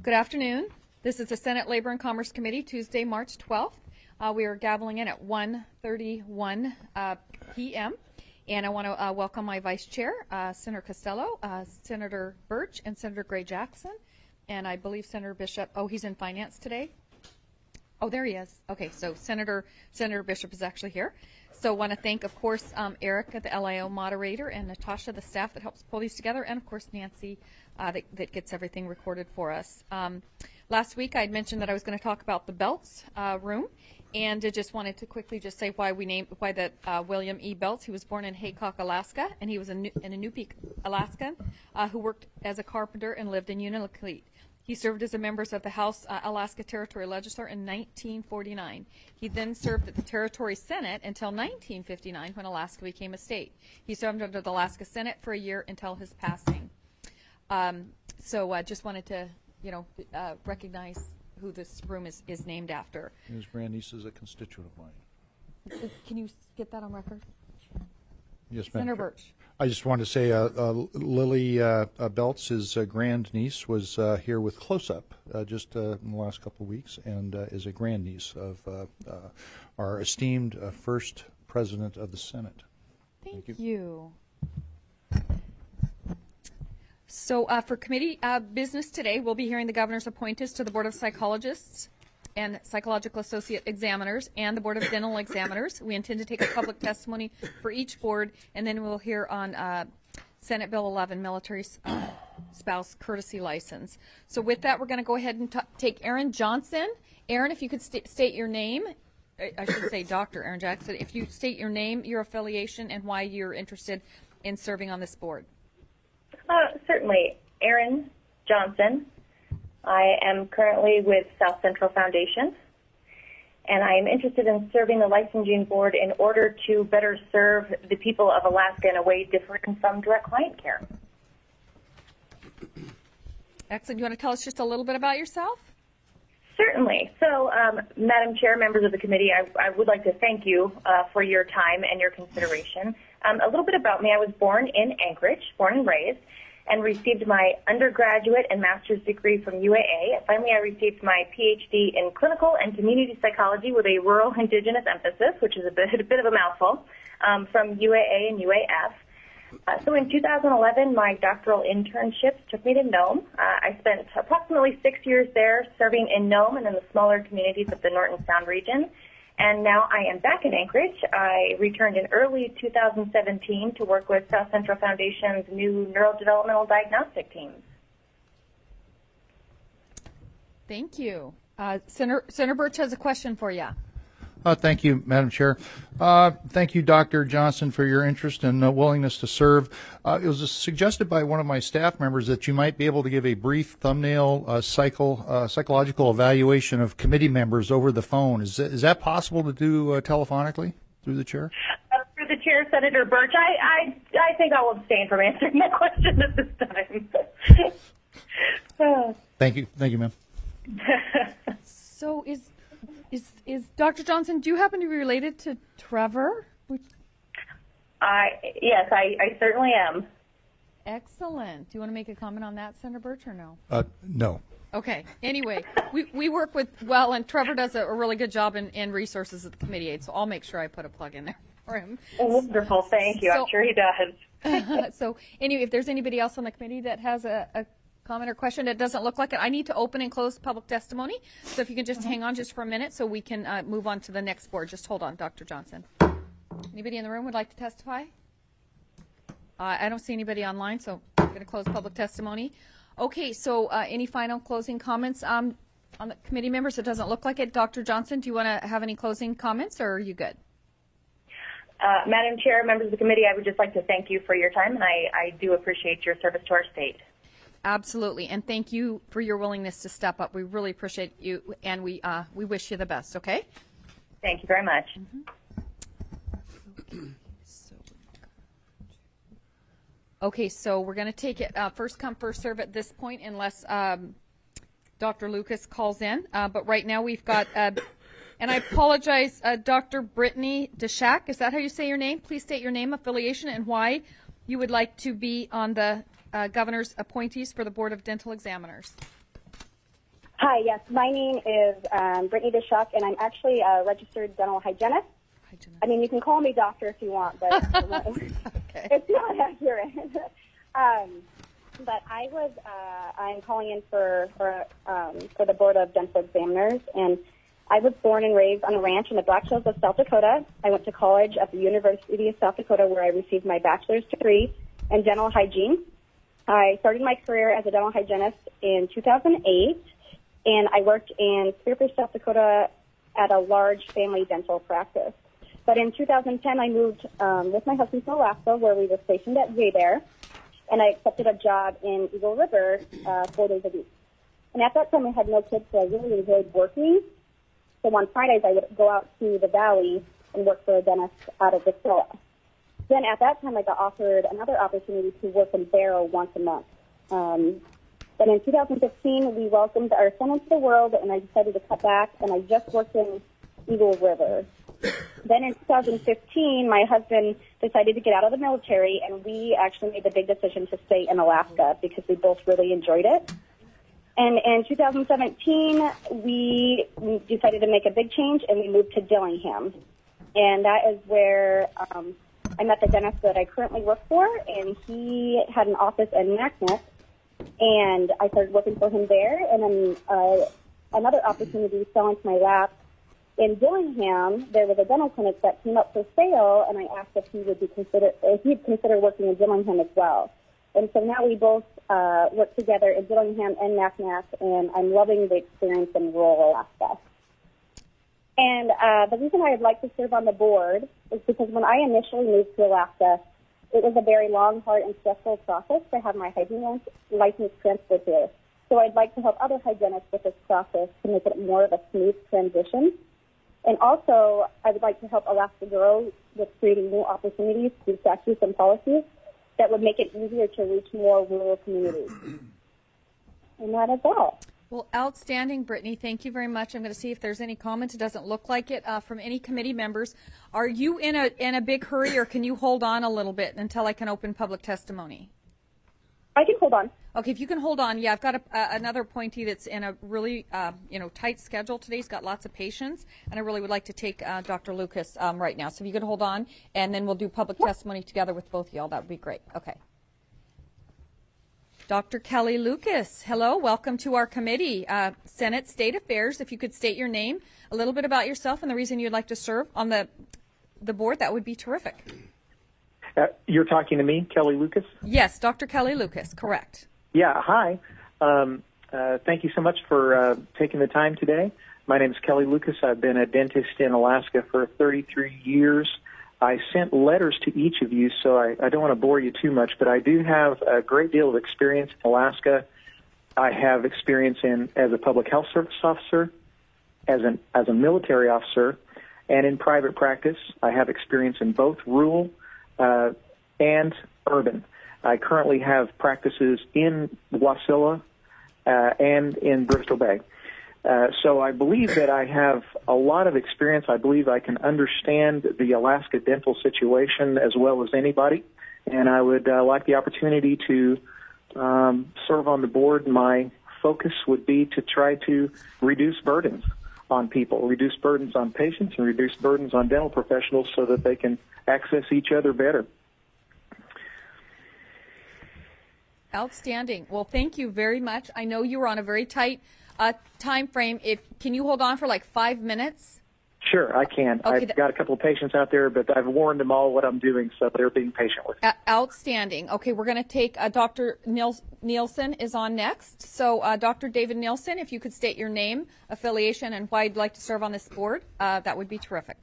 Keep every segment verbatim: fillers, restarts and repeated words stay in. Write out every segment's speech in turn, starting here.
Good afternoon. This is the Senate Labor and Commerce Committee, Tuesday, March twelfth. Uh, we are gaveling in at one thirty-one uh, p m And I want to uh, welcome my Vice Chair, uh, Senator Costello, uh, Senator Birch, and Senator Gray Jackson. And I believe Senator Bishop, oh, he's in finance today? Oh, there he is. Okay, so Senator Senator Bishop is actually here. So I want to thank, of course, um, Eric, the L I O moderator, and Natasha, the staff that helps pull these together, and, of course, Nancy, uh, that, that gets everything recorded for us. Um, last week I had mentioned that I was going to talk about the Belts uh, room, and I just wanted to quickly just say why we named, why that uh, William E. Belts. He was born in Haycock, Alaska, and he was a, in Inupiaq, Alaskan, uh, who worked as a carpenter and lived in Unalakleet. He served as a member of the House uh, Alaska Territory Legislature in nineteen forty-nine. He then served at the Territory Senate until nineteen fifty-nine, when Alaska became a state. He served under the Alaska Senate for a year until his passing. Um, so I uh, just wanted to, you know, uh, recognize who this room is, is named after. His grandniece is a constituent of mine. Can you get that on record? Yes, ma'am. Senator Birch. I just wanted to say uh, uh, Lily uh, uh, Belts, his uh, grandniece, was uh, here with Close-Up uh, just uh, in the last couple of weeks, and uh, is a grandniece of uh, uh, our esteemed uh, first president of the Senate. Thank, Thank you. you. So uh, for committee uh, business today, we'll be hearing the governor's appointees to the Board of Psychologists and Psychological Associate Examiners and the Board of Dental Examiners. We intend to take a public testimony for each board, and then we'll hear on uh, Senate Bill eleven, Military uh, Spouse Courtesy License. So with that, we're going to go ahead and t- take Aaron Johnson. Aaron, if you could st- state your name. I should say Doctor Aaron Jackson. If you state your name, your affiliation, and why you're interested in serving on this board. Uh, certainly. Aaron Johnson. I am currently with South Central Foundation, and I am interested in serving the licensing board in order to better serve the people of Alaska in a way different from direct client care. Excellent. You want to tell us just a little bit about yourself? Certainly. So, um, Madam Chair, members of the committee, I, I would like to thank you uh, for your time and your consideration. Um, a little bit about me. I was born in Anchorage, born and raised, and received my undergraduate and master's degree from U A A. Finally, I received my P H D in clinical and community psychology with a rural indigenous emphasis, which is a bit, a bit of a mouthful, um, from U A A and U A F. Uh, so in two thousand eleven, my doctoral internships took me to Nome. Uh, I spent approximately six years there serving in Nome and in the smaller communities of the Norton Sound region. And now I am back in Anchorage. I returned in early two thousand seventeen to work with South Central Foundation's new neurodevelopmental diagnostic teams. Thank you. Uh, Senator, Senator Birch has a question for you. Uh, thank you, Madam Chair. Uh, thank you, Doctor Johnson, for your interest and uh, willingness to serve. Uh, it was suggested by one of my staff members that you might be able to give a brief thumbnail uh, cycle, uh, psychological evaluation of committee members over the phone. Is that, is that possible to do uh, telephonically through the chair? Uh, through the chair, Senator Birch, I, I, I think I'll abstain from answering that question at this time. uh. Thank you. Thank you, ma'am. So is... Is is Doctor Johnson, do you happen to be related to Trevor? I yes, I, I certainly am. Excellent. Do you want to make a comment on that, Senator Birch, or no? Uh, no. Okay. Anyway, we, we work with, well, and Trevor does a, a really good job in, in resources at the committee aid, so I'll make sure I put a plug in there for him. Wonderful. Thank you. So, I'm sure he does. So anyway, if there's anybody else on the committee that has a, a comment or question, it doesn't look like it. I need to open and close public testimony. So if you can just mm-hmm. hang on just for a minute so we can uh, move on to the next board. Just hold on, Doctor Johnson. Anybody in the room would like to testify? Uh, I don't see anybody online, so I'm going to close public testimony. Okay, so uh, any final closing comments um, on the committee members? It doesn't look like it. Doctor Johnson, do you want to have any closing comments, or are you good? Uh, Madam Chair, members of the committee, I would just like to thank you for your time, and I, I do appreciate your service to our state. Absolutely, and thank you for your willingness to step up. We really appreciate you, and we uh, we wish you the best, okay? Thank you very much. Mm-hmm. Okay, so, okay, so we're going to take it uh, first come, first serve at this point, unless um, Doctor Lucas calls in. Uh, but right now we've got, uh, and I apologize, uh, Doctor Brittany Deshak, is that how you say your name? Please state your name, affiliation, and why you would like to be on the Uh, governor's appointees for the Board of Dental Examiners. Hi, yes. My name is um, Brittany Bishock, and I'm actually a registered dental hygienist. hygienist. I mean, you can call me doctor if you want, but okay. It's not accurate. um, but I was, uh, I'm calling in for for, um, for the Board of Dental Examiners, and I was born and raised on a ranch in the Black Hills of South Dakota. I went to college at the University of South Dakota, where I received my bachelor's degree in dental hygiene. I started my career as a dental hygienist in two thousand eight, and I worked in Spearfish, South Dakota at a large family dental practice. But in two thousand ten, I moved um, with my husband to Alaska, where we were stationed at J-Bear, and I accepted a job in Eagle River uh, four days a week. And at that time, I had no kids, so I really enjoyed working. So on Fridays, I would go out to the valley and work for a dentist out of Victoria. Then at that time, I got offered another opportunity to work in Barrow once a month. Um, then in two thousand fifteen, we welcomed our son into the world, and I decided to cut back, and I just worked in Eagle River. Then in two thousand fifteen, my husband decided to get out of the military, and we actually made the big decision to stay in Alaska because we both really enjoyed it. And in two thousand seventeen, we decided to make a big change, and we moved to Dillingham. And that is where um, I met the dentist that I currently work for, and he had an office in Naknek, and I started working for him there. And then uh, another opportunity fell into my lap. In Dillingham, there was a dental clinic that came up for sale, and I asked if he would be consider if he'd consider working in Dillingham as well. And so now we both uh, work together in Dillingham and Naknek, and I'm loving the experience in rural Alaska. And uh, the reason I'd like to serve on the board is because when I initially moved to Alaska, it was a very long, hard, and stressful process to have my hygiene license transferred here. So I'd like to help other hygienists with this process to make it more of a smooth transition. And also, I would like to help Alaska grow with creating new opportunities through statutes and policies that would make it easier to reach more rural communities. And that is all. Well, outstanding, Brittany. Thank you very much. I'm going to see if there's any comments. It doesn't look like it uh, from any committee members. Are you in a in a big hurry, or can you hold on a little bit until I can open public testimony? I can hold on. Okay, if you can hold on. Yeah, I've got a, uh, another appointee that's in a really uh, you know tight schedule today. He's got lots of patients, and I really would like to take uh, Doctor Lucas um, right now. So if you could hold on, and then we'll do public yeah. testimony together with both of y'all. That would be great. Okay. Doctor Kelly Lucas, hello. Welcome to our committee, uh, Senate State Affairs. If you could state your name, a little bit about yourself, and the reason you'd like to serve on the the board, that would be terrific. Uh, you're talking to me, Kelly Lucas? Yes, Doctor Kelly Lucas, correct. Yeah, hi. Um, uh, thank you so much for uh, taking the time today. My name is Kelly Lucas. I've been a dentist in Alaska for thirty-three years. I sent letters to each of you, so I, I don't want to bore you too much, but I do have a great deal of experience in Alaska. I have experience in as a public health service officer, as an as a military officer, and in private practice. I have experience in both rural uh, and urban. I currently have practices in Wasilla uh, and in Bristol Bay. Uh, so I believe that I have a lot of experience. I believe I can understand the Alaska dental situation as well as anybody, and I would uh, like the opportunity to um, serve on the board. My focus would be to try to reduce burdens on people, reduce burdens on patients, and reduce burdens on dental professionals so that they can access each other better. Outstanding. Well, thank you very much. I know you were on a very tight uh, time frame. If can you hold on for like five minutes? Sure, I can. Okay, I've th- got a couple of patients out there, but I've warned them all what I'm doing, so they're being patient with me. Uh, outstanding. Okay, we're going to take uh, Doctor Nils- Nielsen is on next. So, uh, Doctor David Nielsen, if you could state your name, affiliation, and why you'd like to serve on this board, uh, that would be terrific.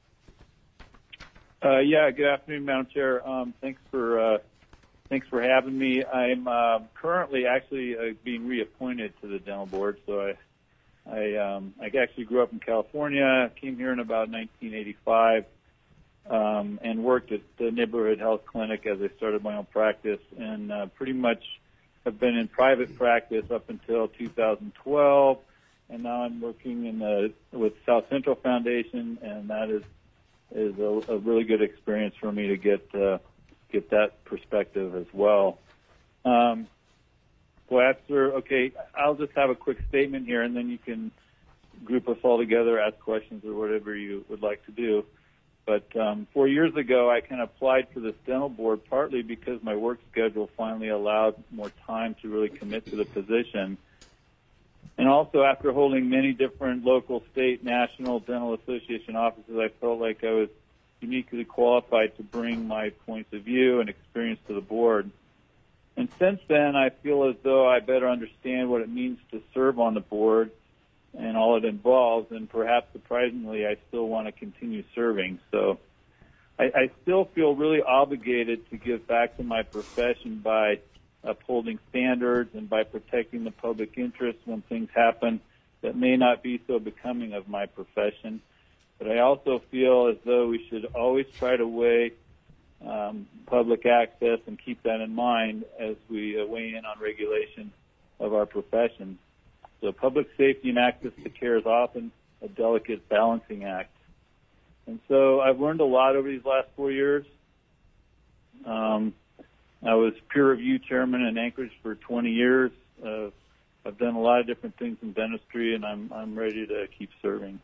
Uh, yeah, good afternoon, Madam Chair. Um, thanks for uh, thanks for having me. I'm uh, currently actually uh, being reappointed to the dental board, so I I, um, I actually grew up in California, came here in about nineteen eighty-five, um, and worked at the neighborhood health clinic as I started my own practice, and uh, pretty much have been in private practice up until two thousand twelve, and now I'm working in the, with South Central Foundation, and that is is a, a really good experience for me to get uh, get that perspective as well. Um, Glatzer. Okay, I'll just have a quick statement here, and then you can group us all together, ask questions, or whatever you would like to do. But um, four years ago, I kind of applied for this dental board partly because my work schedule finally allowed more time to really commit to the position. And also after holding many different local, state, national dental association offices, I felt like I was uniquely qualified to bring my points of view and experience to the board. And since then, I feel as though I better understand what it means to serve on the board and all it involves, and perhaps surprisingly, I still want to continue serving. So I, I still feel really obligated to give back to my profession by upholding standards and by protecting the public interest when things happen that may not be so becoming of my profession. But I also feel as though we should always try to weigh um, public access and keep that in mind as we uh, weigh in on regulation of our profession. So public safety and access to care is often a delicate balancing act. And so I've learned a lot over these last four years. Um, I was peer review chairman in Anchorage for twenty years. Uh, I've done a lot of different things in dentistry, and I'm I'm ready to keep serving.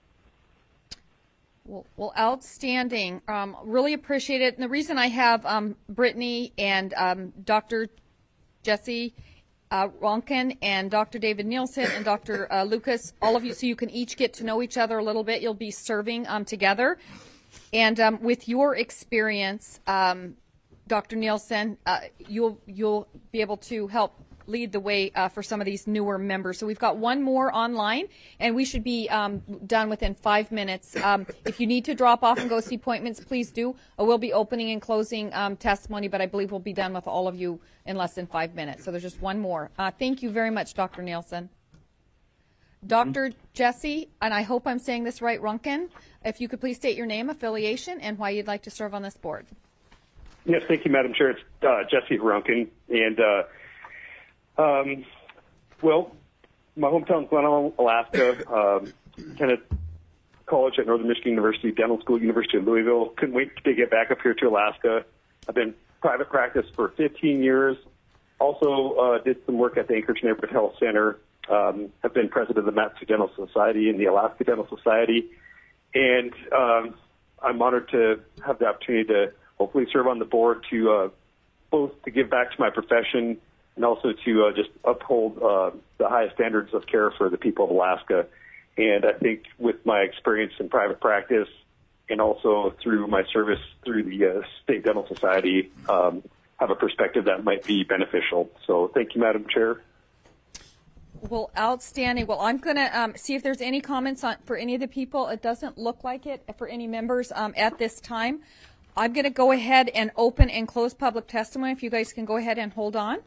Well, well outstanding. Um, really appreciate it. And the reason I have um, Brittany and um, Doctor Jesse uh, Ronkin and Doctor David Nielsen and Doctor Uh, Lucas, all of you, so you can each get to know each other a little bit. You'll be serving um, together. And um, with your experience, um, Doctor Nielsen, uh, you'll you'll be able to help lead the way uh, for some of these newer members. So we've got one more online, and we should be um, done within five minutes. Um, if you need to drop off and go see appointments, please do. Uh, we'll be opening and closing um, testimony, but I believe we'll be done with all of you in less than five minutes. So there's just one more. Uh, thank you very much, Doctor Nielsen. Doctor Jesse, and I hope I'm saying this right, Runkin, if you could please state your name, affiliation, and why you'd like to serve on this board. Yes, thank you, Madam Chair. It's uh, Jesse Runkin, and uh, Um, well, my hometown is Glen, Alaska. Um, attended college at Northern Michigan University, Dental School, University of Louisville. Couldn't wait to get back up here to Alaska. I've been private practice for fifteen years. Also uh, did some work at the Anchorage Neighborhood Health Center. Um, have been president of the Matsu Dental Society and the Alaska Dental Society. And um, I'm honored to have the opportunity to hopefully serve on the board to uh, both to give back to my profession and also to uh, just uphold uh, the highest standards of care for the people of Alaska. And I think with my experience in private practice and also through my service through the uh, State Dental Society, um, have a perspective that might be beneficial. So thank you, Madam Chair. Well, outstanding. Well, I'm going to um, see if there's any comments on, for any of the people. It doesn't look like it for any members um, at this time. I'm going to go ahead and open and close public testimony. If you guys can go ahead and hold on.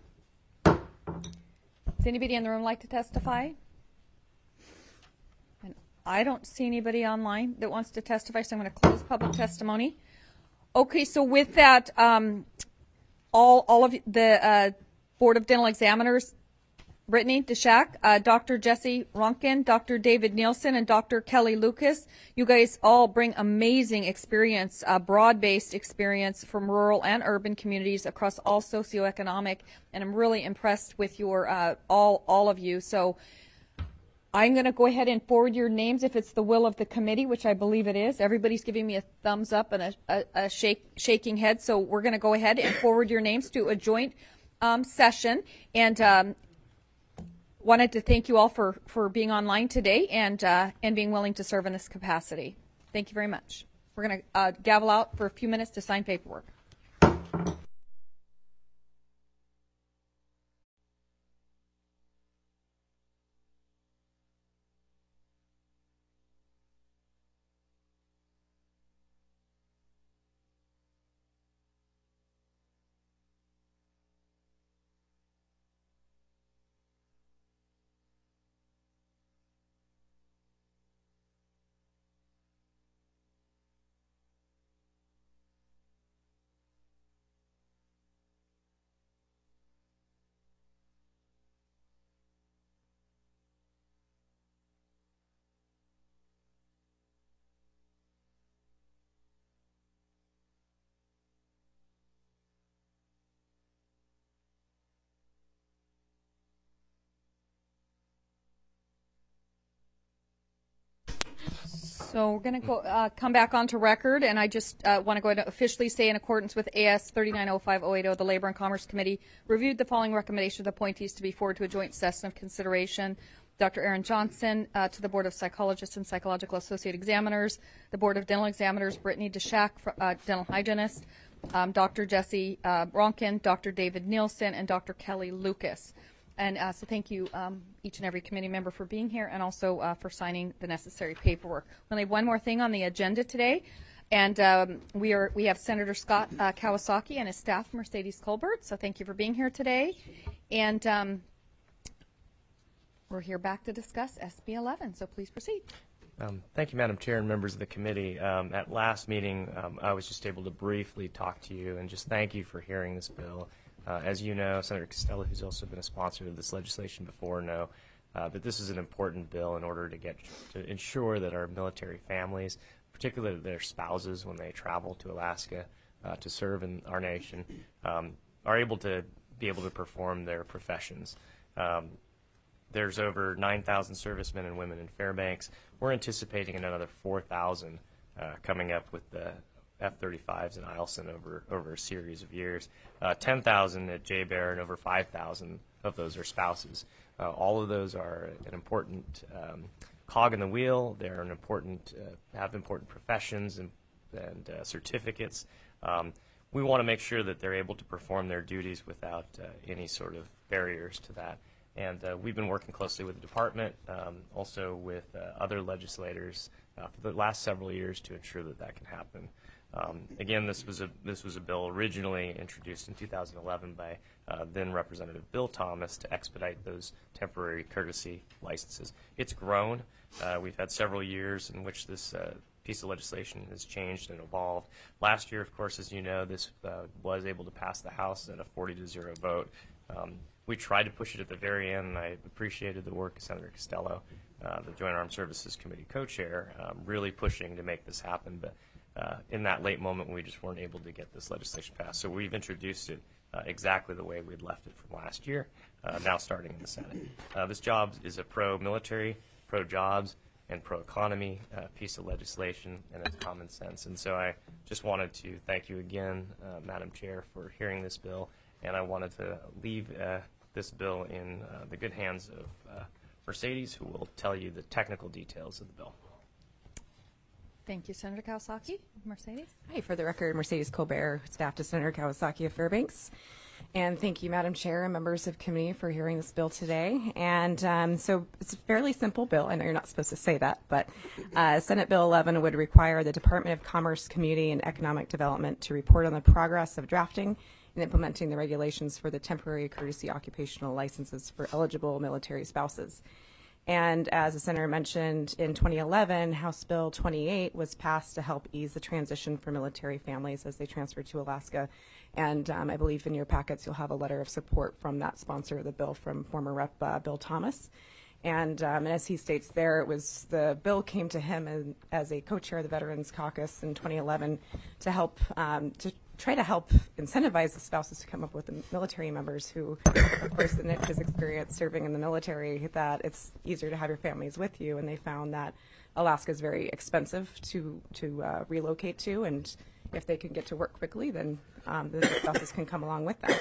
Does anybody in the room like to testify? And I don't see anybody online that wants to testify, so I'm going to close public testimony. Okay, so with that, um, all all of the uh, Board of Dental Examiners, Brittany Deshak, uh, Doctor Jesse Ronkin, Doctor David Nielsen, and Doctor Kelly Lucas. You guys all bring amazing experience, uh, broad-based experience from rural and urban communities across all socioeconomic, and I'm really impressed with your uh, all all of you. So I'm going to go ahead and forward your names if it's the will of the committee, which I believe it is. Everybody's giving me a thumbs up and a, a, a shake, shaking head, so we're going to go ahead and forward your names to a joint um, session. And um, wanted to thank you all for, for being online today and uh, and being willing to serve in this capacity. Thank you very much. We're going to uh, gavel out for a few minutes to sign paperwork. So we're going to go uh, come back onto record, and I just uh, want to go ahead and officially say, in accordance with A S thirty-nine oh five oh eight oh, the Labor and Commerce Committee reviewed the following recommendation of appointees to be forwarded to a joint session of consideration. Doctor Aaron Johnson uh, to the Board of Psychologists and Psychological Associate Examiners, the Board of Dental Examiners, Brittany DeShack, uh, Dental Hygienist, um, Doctor Jesse uh, Ronkin, Doctor David Nielsen, and Doctor Kelly Lucas. And uh, so thank you, um, each and every committee member, for being here and also uh, for signing the necessary paperwork. We only have one more thing on the agenda today, and um, we are we have Senator Scott uh, Kawasaki and his staff, Mercedes Colbert. So thank you for being here today. And um, we're here back to discuss S B eleven, so please proceed. Um, thank you, Madam Chair and members of the committee. Um, at last meeting, um, I was just able to briefly talk to you and just thank you for hearing this bill. Uh, as you know, Senator Costello, who's also been a sponsor of this legislation before, know uh, that this is an important bill in order to get to ensure that our military families, particularly their spouses when they travel to Alaska uh, to serve in our nation, um, are able to be able to perform their professions. Um, there's over nine thousand servicemen and women in Fairbanks. We're anticipating another four thousand uh, coming up with the F thirty-fives in Eielson over over a series of years. Uh, ten thousand at J Bear, and over five thousand of those are spouses. Uh, all of those are an important um, cog in the wheel. They're an important uh, have important professions and, and uh, certificates. Um, we want to make sure that they're able to perform their duties without uh, any sort of barriers to that. And uh, we've been working closely with the department, um, also with uh, other legislators uh, for the last several years to ensure that that can happen. Um, again, this was a this was a bill originally introduced in two thousand eleven by uh, then Representative Bill Thomas to expedite those temporary courtesy licenses. It's grown. Uh, we've had several years in which this uh, piece of legislation has changed and evolved. Last year, of course, as you know, this uh, was able to pass the House in a forty to zero vote. Um, we tried to push it at the very end, and I appreciated the work of Senator Costello, uh, the Joint Armed Services Committee co-chair, um, really pushing to make this happen. But Uh, in that late moment, we just weren't able to get this legislation passed. So we've introduced it uh, exactly the way we'd left it from last year, uh, now starting in the Senate. Uh, this job is a pro-military, pro-jobs, and pro-economy uh, piece of legislation, and it's common sense. And so I just wanted to thank you again, uh, Madam Chair, for hearing this bill, and I wanted to leave uh, this bill in uh, the good hands of uh, Mercedes, who will tell you the technical details of the bill. Thank you, Senator Kawasaki. Mercedes? Hi, for the record, Mercedes Colbert, staff to Senator Kawasaki of Fairbanks. And thank you, Madam Chair and members of committee, for hearing this bill today. And um, so it's a fairly simple bill. I know you're not supposed to say that, but uh, Senate Bill eleven would require the Department of Commerce, Community, and Economic Development to report on the progress of drafting and implementing the regulations for the temporary courtesy occupational licenses for eligible military spouses. And as the Senator mentioned, in twenty eleven, House Bill twenty-eight was passed to help ease the transition for military families as they transfer to Alaska. And um, I believe in your packets you'll have a letter of support from that sponsor of the bill, from former Rep uh, Bill Thomas. And, um, and as he states there, it was the bill came to him as, as a co-chair of the Veterans Caucus in twenty eleven to help um, to try to help incentivize the spouses to come up with the military members who, of course, in his experience serving in the military, that it's easier to have your families with you. And they found that Alaska is very expensive to to uh, relocate to, and if they can get to work quickly, then um, the spouses can come along with them.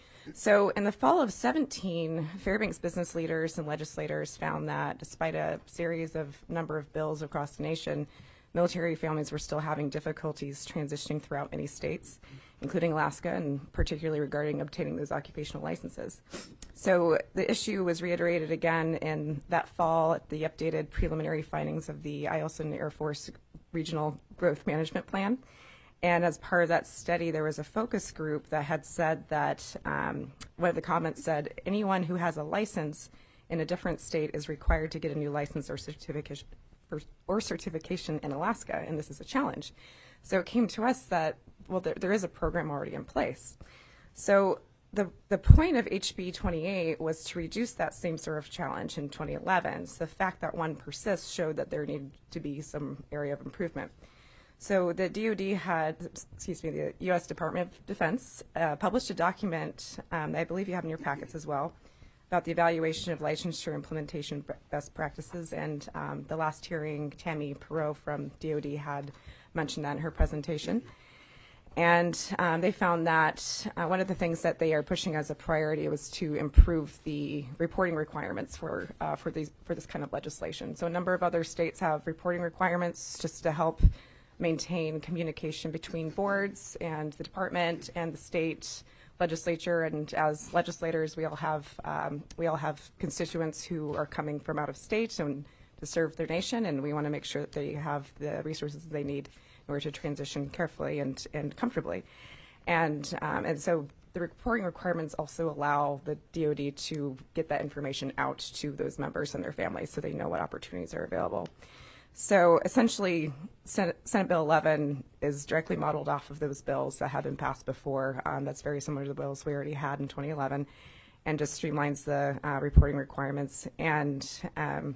So in the fall of seventeen, Fairbanks business leaders and legislators found that despite a series of number of bills across the nation, military families were still having difficulties transitioning throughout many states, including Alaska, and particularly regarding obtaining those occupational licenses. So the issue was reiterated again in that fall at the updated preliminary findings of the Eielson Air Force Regional Growth Management Plan. And as part of that study, there was a focus group that had said that um, one of the comments said, anyone who has a license in a different state is required to get a new license or certification or certification in Alaska, and this is a challenge. So it came to us that, well, there, there is a program already in place. So the the point of H B twenty-eight was to reduce that same sort of challenge in twenty eleven. So the fact that one persists showed that there needed to be some area of improvement. So the D O D had, excuse me, the U S Department of Defense uh, published a document um, I believe you have in your packets as well, about the evaluation of licensure implementation best practices. And um, the last hearing, Tammy Perot from D O D had mentioned that in her presentation. And um, they found that uh, one of the things that they are pushing as a priority was to improve the reporting requirements for uh, for these for this kind of legislation. So a number of other states have reporting requirements just to help maintain communication between boards and the department and the state legislature. And as legislators, we all have um, we all have constituents who are coming from out of state and to serve their nation, and we want to make sure that they have the resources they need in order to transition carefully and, and comfortably. And, um, and so the reporting requirements also allow the D O D to get that information out to those members and their families so they know what opportunities are available. So essentially, Senate, Senate Bill eleven is directly modeled off of those bills that have been passed before. Um, that's very similar to the bills we already had in twenty eleven, and just streamlines the uh, reporting requirements. And um,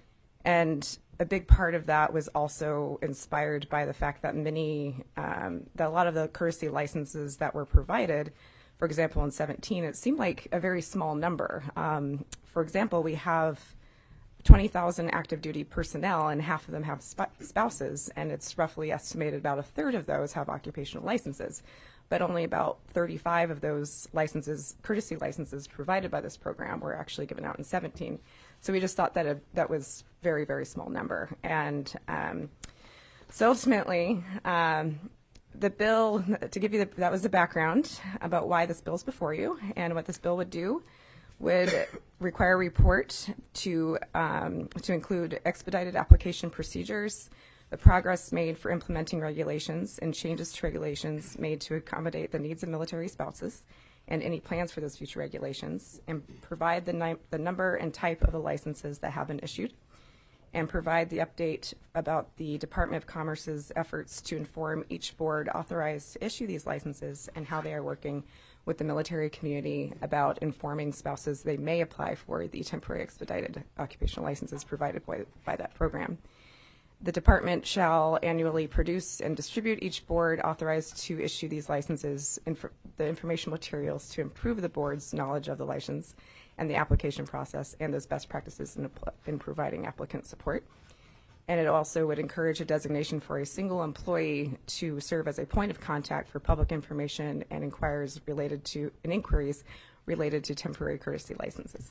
and a big part of that was also inspired by the fact that many, um, that a lot of the courtesy licenses that were provided, for example, in seventeen, it seemed like a very small number. Um, for example, we have twenty thousand active duty personnel, and half of them have sp- spouses, and it's roughly estimated about a third of those have occupational licenses. But only about thirty-five of those licenses, courtesy licenses provided by this program, were actually given out in seventeen. So we just thought that a, that was very, very small number. And um, so ultimately, um, the bill, to give you the, that was the background about why this bill is before you, and what this bill would do would require a report to um, to include expedited application procedures, the progress made for implementing regulations, and changes to regulations made to accommodate the needs of military spouses, and any plans for those future regulations, and provide the, ni- the number and type of the licenses that have been issued, and provide the update about the Department of Commerce's efforts to inform each board authorized to issue these licenses and how they are working with the military community about informing spouses they may apply for the temporary expedited occupational licenses provided by, by that program. The department shall annually produce and distribute each board authorized to issue these licenses, inf- the information materials to improve the board's knowledge of the license and the application process and those best practices in, in providing applicant support. And it also would encourage a designation for a single employee to serve as a point of contact for public information and inquiries related to and inquiries related to temporary courtesy licenses.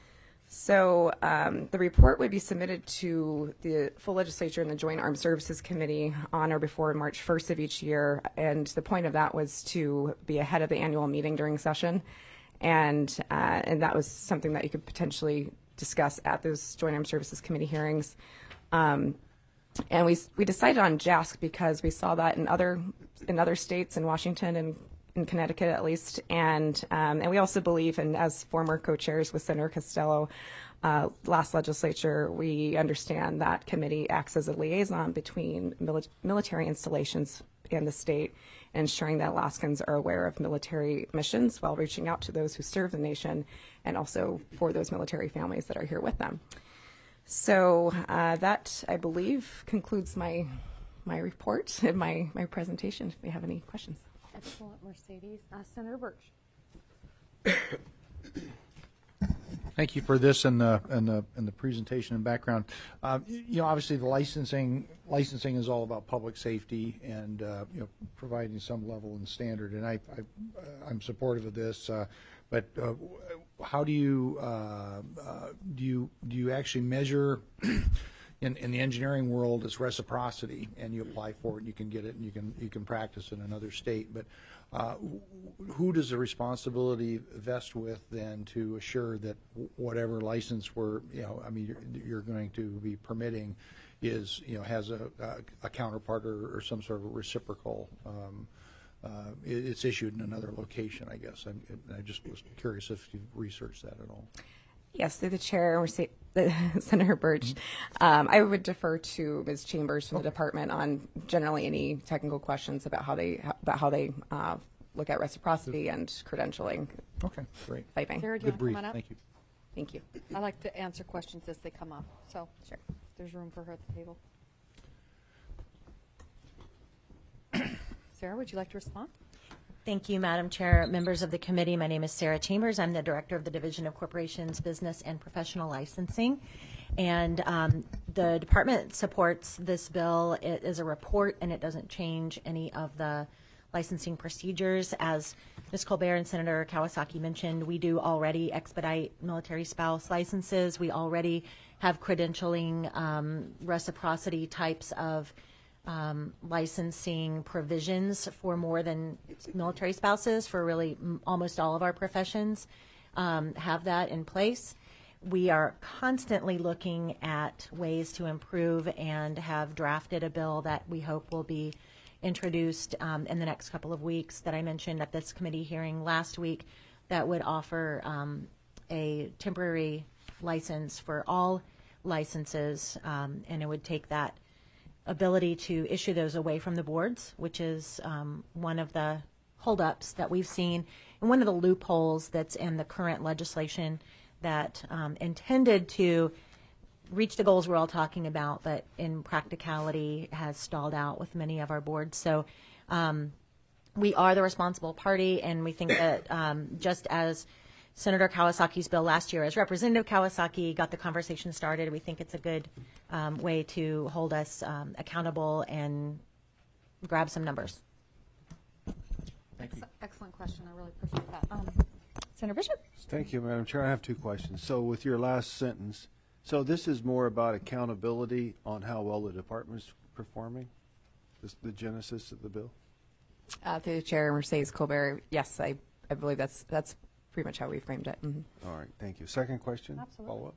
So um, the report would be submitted to the full legislature and the Joint Armed Services Committee on or before March first of each year. And the point of that was to be ahead of the annual meeting during session. And, uh, and that was something that you could potentially discuss at those Joint Armed Services Committee hearings. Um, and we we decided on J A S C because we saw that in other in other states, in Washington and in Connecticut at least, and um, and we also believe, and as former co-chairs with Senator Costello, uh, last legislature, we understand that committee acts as a liaison between mili- military installations and the state, ensuring that Alaskans are aware of military missions while reaching out to those who serve the nation, and also for those military families that are here with them. So uh, that, I believe, concludes my my report and my, my presentation. If you have any questions. Excellent, Mercedes. Uh, Senator Birch. Thank you for this and the and the and the presentation and background. Uh, you know, obviously the licensing licensing is all about public safety and uh, you know, providing some level and standard. And I, I I'm supportive of this. Uh, but uh, how do you uh, uh, do you do you actually measure? In, in the engineering world, it's reciprocity, and you apply for it, and you can get it, and you can you can practice in another state. But uh, who does the responsibility vest with then to assure that whatever license we're, you know, I mean, you're, you're going to be permitting is, you know, has a, a, a counterpart or, or some sort of reciprocal. Um, uh, it, it's issued in another location, I guess. I'm, I just was curious if you've researched that at all. Yes, through the chair, or say, Senator Birch, um, I would defer to Miz Chambers from the department on generally any technical questions about how they about how they uh, look at reciprocity and credentialing. Okay, great. Piping. Sarah, do you Good want to brief. come on up? Thank you. Thank you. I like to answer questions as they come up. So Sure. there's room for her at the table. Sarah, would you like to respond? Thank you, Madam Chair, members of the committee. My name is Sarah Chambers. I'm the Director of the Division of Corporations, Business, and Professional Licensing. And um, the department supports this bill. It is a report, and it doesn't change any of the licensing procedures. As Miz Colbert and Senator Kawasaki mentioned, we do already expedite military spouse licenses. We already have credentialing, um, reciprocity types of um, licensing provisions for more than military spouses for really m- almost all of our professions, um, have that in place. We are constantly looking at ways to improve and have drafted a bill that we hope will be introduced um, in the next couple of weeks that I mentioned at this committee hearing last week that would offer um, a temporary license for all licenses, um, and it would take that ability to issue those away from the boards, which is um, one of the holdups that we've seen and one of the loopholes that's in the current legislation that um, intended to reach the goals we're all talking about, but in practicality has stalled out with many of our boards. So um, we are the responsible party, and we think that um, just as Senator Kawasaki's bill last year, as Representative Kawasaki got the conversation started, we think it's a good um, way to hold us um, accountable and grab some numbers. Thank you. Excellent question. I really appreciate that. Um, Senator Bishop? Thank you, Madam Chair. I have two questions. So with your last sentence, so this is more about accountability on how well the department's performing, this, the genesis of the bill? Uh, through the chair, Mercedes Colbert, yes, I, I believe that's that's pretty much how we framed it. Mm-hmm. All right, thank you. Second question, Absolutely. follow-up.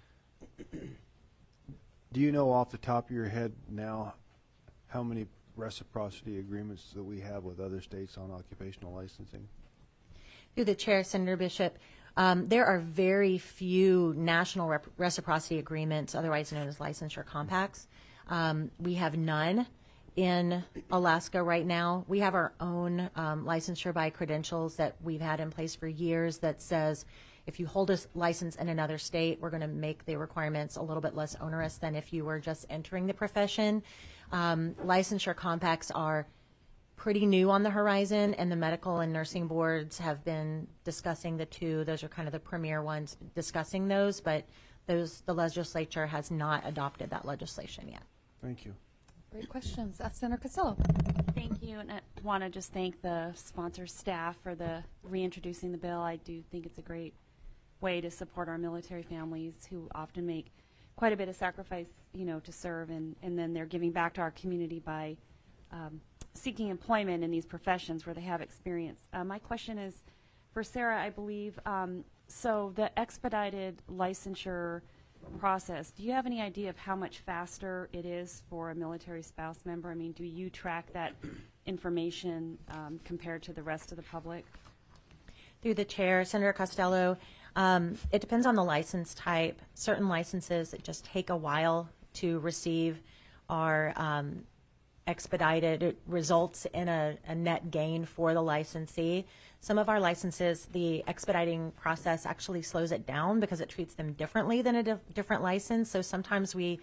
Do you know off the top of your head now how many reciprocity agreements that we have with other states on occupational licensing? Through the chair, Senator Bishop, um, there are very few national rep- reciprocity agreements, otherwise known as licensure compacts. Um, we have none in Alaska right now. We have our own um, licensure by credentials that we've had in place for years that says if you hold a license in another state, we're going to make the requirements a little bit less onerous than if you were just entering the profession. Um, licensure compacts are pretty new on the horizon, and the medical and nursing boards have been discussing the two. Those are kind of the premier ones discussing those, but those the legislature has not adopted that legislation yet. Thank you. Great questions. Uh, Senator Costello. Thank you, and I want to just thank the sponsor staff for the reintroducing the bill. I do think it's a great way to support our military families who often make quite a bit of sacrifice, you know, to serve, and, and then they're giving back to our community by um, seeking employment in these professions where they have experience. Uh, my question is for Sarah, I believe. Um, so the expedited licensure process, do you have any idea of how much faster it is for a military spouse member? I mean, do you track that information um, compared to the rest of the public? Through the chair, Senator Costello, um, it depends on the license type. Certain licenses that just take a while to receive are um, expedited. It results in a, a net gain for the licensee. Some of our licenses, the expediting process actually slows it down because it treats them differently than a dif- different license. So sometimes we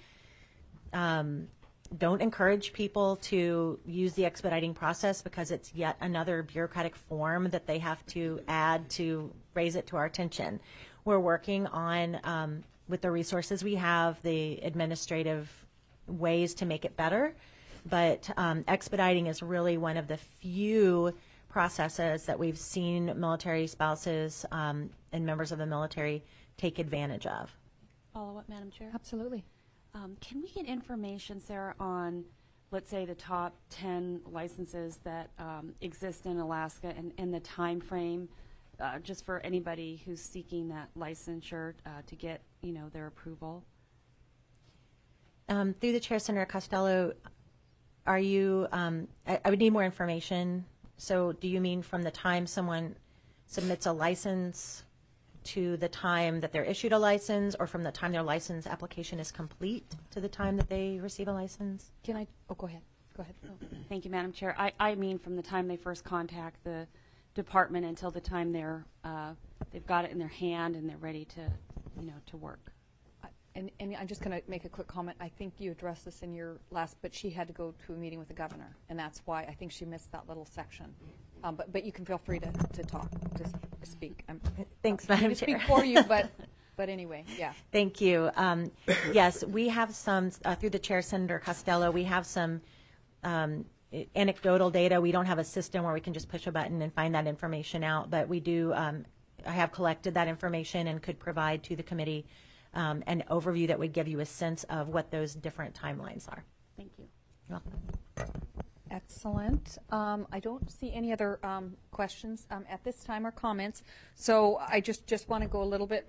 um, don't encourage people to use the expediting process because it's yet another bureaucratic form that they have to add to raise it to our attention. We're working on, um, with the resources we have, the administrative ways to make it better. But um, expediting is really one of the few processes that we've seen military spouses um, and members of the military take advantage of. Follow up, Madam Chair? Absolutely. Um, can we get information, Sarah, on, let's say, the top ten licenses that um, exist in Alaska and, and the time frame, uh, just for anybody who's seeking that licensure uh, to get, you know, their approval? Um, through the chair, Senator Costello, are you, um, I, I would need more information. So do you mean from the time someone submits a license to the time that they're issued a license, or from the time their license application is complete to the time that they receive a license? Can I, oh, go ahead. Go ahead. Oh. Thank you, Madam Chair. I, I mean from the time they first contact the department until the time they're, uh, they've got it in their hand and they're ready to, you know, to work. And, and I'm just going to make a quick comment. I think you addressed this in your last, but she had to go to a meeting with the governor, and that's why I think she missed that little section. Um, but, but you can feel free to, to talk, to speak. I'm Thanks, I'm Madam to Chair. speak for you, but, but anyway, yeah. Thank you. Um, yes, we have some, uh, through the chair, Senator Costello, we have some um, anecdotal data. We don't have a system where we can just push a button and find that information out, but we do, um, I have collected that information and could provide to the committee um, an overview that would give you a sense of what those different timelines are. Thank you. You're welcome. Excellent. Um, I don't see any other um, questions um, at this time or comments. So I just, just want to go a little bit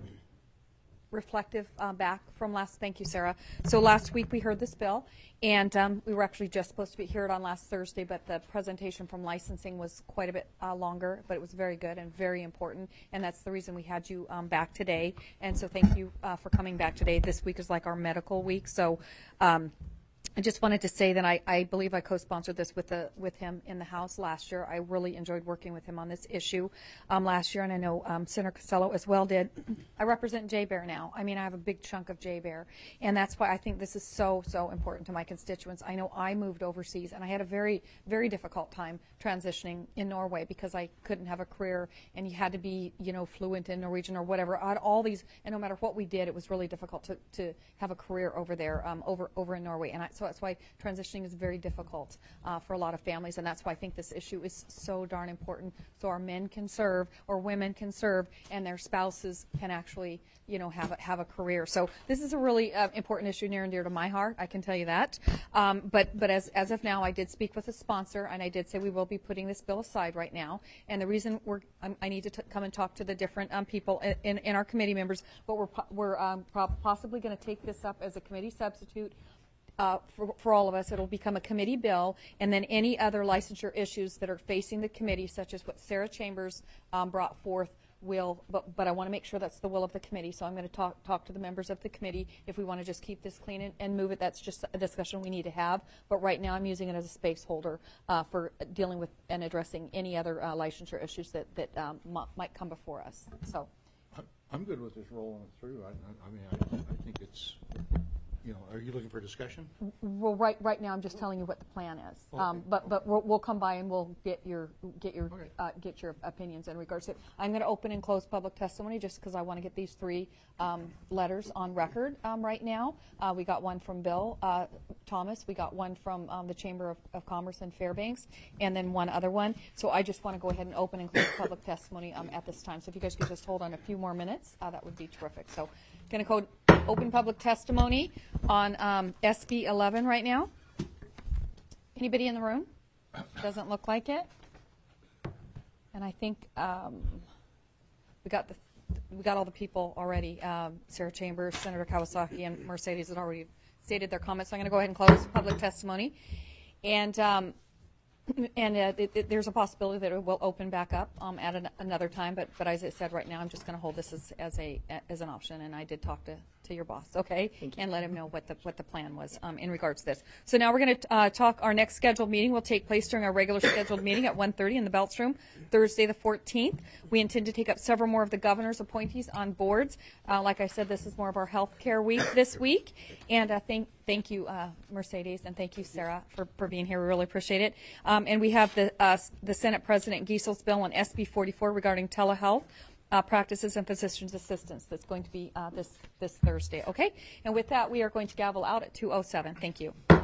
reflective uh, back from last. Thank you, Sarah. So last week we heard this bill, and um, we were actually just supposed to be hear it on last Thursday, but the presentation from licensing was quite a bit uh, longer, but it was very good and very important, and that's the reason we had you um, back today. And so thank you uh, for coming back today. This week is like our medical week, so. Um, I just wanted to say that I, I believe I co-sponsored this with the with him in the House last year. I really enjoyed working with him on this issue um, last year, and I know um, Senator Costello as well did. I represent J Bear now. I mean, I have a big chunk of J Bear, and that's why I think this is so, so important to my constituents. I know I moved overseas, and I had a very, very difficult time transitioning in Norway because I couldn't have a career, and you had to be, you know, fluent in Norwegian or whatever. I had all these, and no matter what we did, it was really difficult to, to have a career over there, um, over over in Norway, and I, so that's why transitioning is very difficult uh, for a lot of families, and that's why I think this issue is so darn important, so our men can serve or women can serve and their spouses can actually, you know, have a, have a career. So this is a really uh, important issue near and dear to my heart, I can tell you that. Um, but but as, as of now, I did speak with a sponsor, and I did say we will be putting this bill aside right now, and the reason we're, um, I need to t come and talk to the different um, people in, in, in our committee members, but we're, we're um, possibly going to take this up as a committee substitute. Uh, for, for all of us, it'll become a committee bill, and then any other licensure issues that are facing the committee, such as what Sarah Chambers um, brought forth, will. But, but I want to make sure that's the will of the committee. So I'm going to talk talk to the members of the committee if we want to just keep this clean and, and move it. That's just a discussion we need to have. But right now, I'm using it as a space holder uh, for dealing with and addressing any other uh, licensure issues that that um, might come before us. So I'm good with this rolling through. I, I, I mean, I, I think it's. You know, are you looking for discussion? Well, right, right now I'm just telling you what the plan is. Okay. Um, but but we'll, we'll come by and we'll get your get your Okay. uh, get your opinions in regards to it. I'm going to open and close public testimony just because I want to get these three um, letters on record um, right now. Uh, we got one from Bill uh, Thomas. We got one from um, the Chamber of, of Commerce in Fairbanks, and then one other one. So I just want to go ahead and open and close public testimony um, at this time. So if you guys could just hold on a few more minutes, uh, that would be terrific. So going to code open public testimony on um, S B eleven right now. Anybody in the room? Doesn't look like it. And I think um, we got the we got all the people already. Um, Sarah Chambers, Senator Kawasaki, and Mercedes had already stated their comments. So I'm going to go ahead and close public testimony. And um, and uh, it, it, there's a possibility that it will open back up um, at an, another time. But but as I said, right now I'm just going to hold this as, as a as an option. And I did talk to. to your boss, okay, and let him know what the what the plan was um, in regards to this. So now we're going to uh, talk. Our next scheduled meeting will take place during our regular scheduled meeting at one thirty in the Belts Room, Thursday the fourteenth. We intend to take up several more of the governor's appointees on boards. Uh, like I said, this is more of our health care week this week, and uh, thank thank you, uh, Mercedes, and thank you, Sarah, for, for being here. We really appreciate it. Um, and we have the uh, the Senate President Giesel's bill on S B forty-four regarding telehealth. Uh, practices and physician's assistants that's going to be uh, this this Thursday, okay? And with that, we are going to gavel out at two oh seven. Thank you.